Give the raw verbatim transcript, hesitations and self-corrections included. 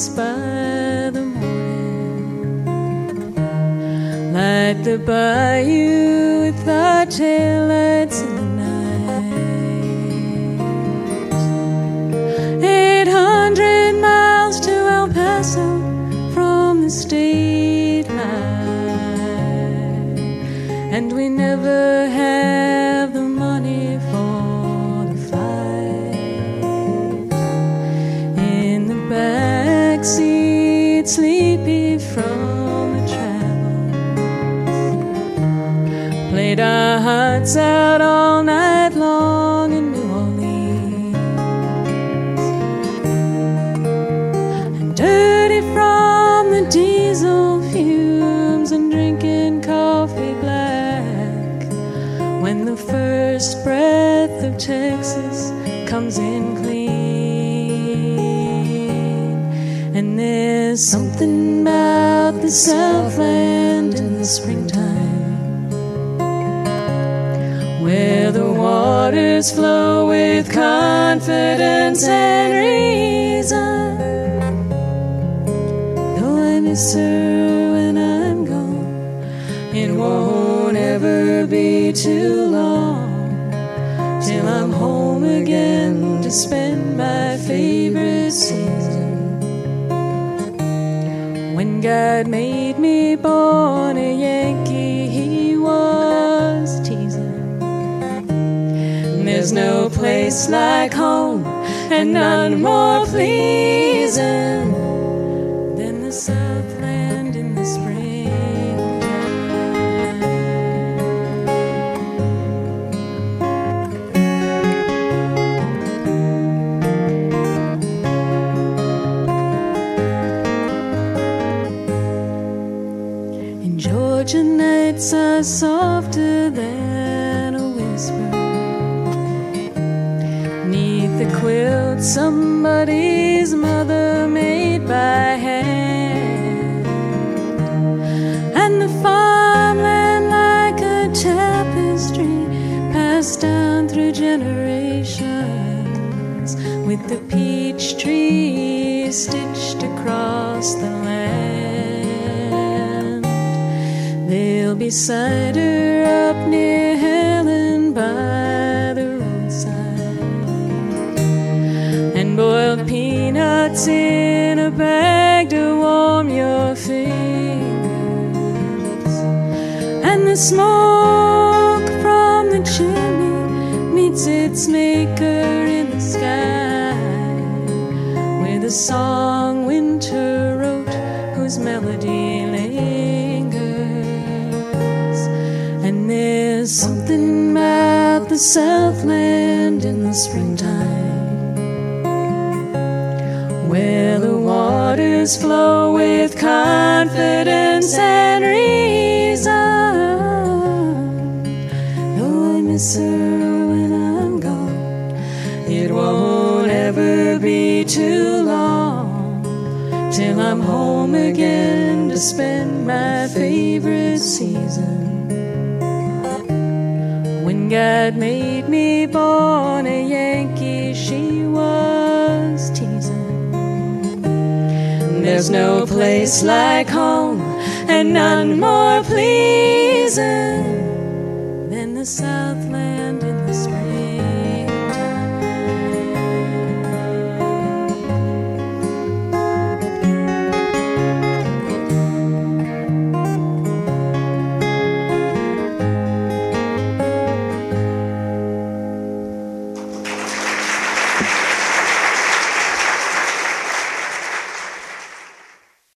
peace by the morning, like the bayou with our taillights in the night. Eight hundred miles to El Paso from the state line, and we never have the money for the flight. In the backseat, sleepy from the travel, played our hearts out all night long in New Orleans, and dirty from the diesel fumes and drinking coffee black, when the first breath of Texas comes in clean. And there's something about the Southland in the springtime, where the waters flow with confidence and reason. Though I miss her when I'm gone, it won't ever be too long till I'm home again to spend my favorite season. When God made me born a Yankee, He was teasing. There's no place like home and none more pleasing than the Southland in the spring. Georgia nights are softer than a whisper, 'neath the quilt somebody's mother made by hand, and the farmland like a tapestry passed down through generations, with the peach tree stitched across the land. There'll be cider up near Helen by the roadside, and boiled peanuts in a bag to warm your fingers, and the smoke from the chimney meets its maker in the sky, with a song winter wrote whose melody lingers. And there's something about the Southland in the springtime, where the waters flow with confidence and reason. Though I miss her when I'm gone, it won't ever be too long till I'm home again to spend my favorite season. When God made me born a Yankee, she was teasing. There's no place like home and none more pleasing than the Southland in the spring.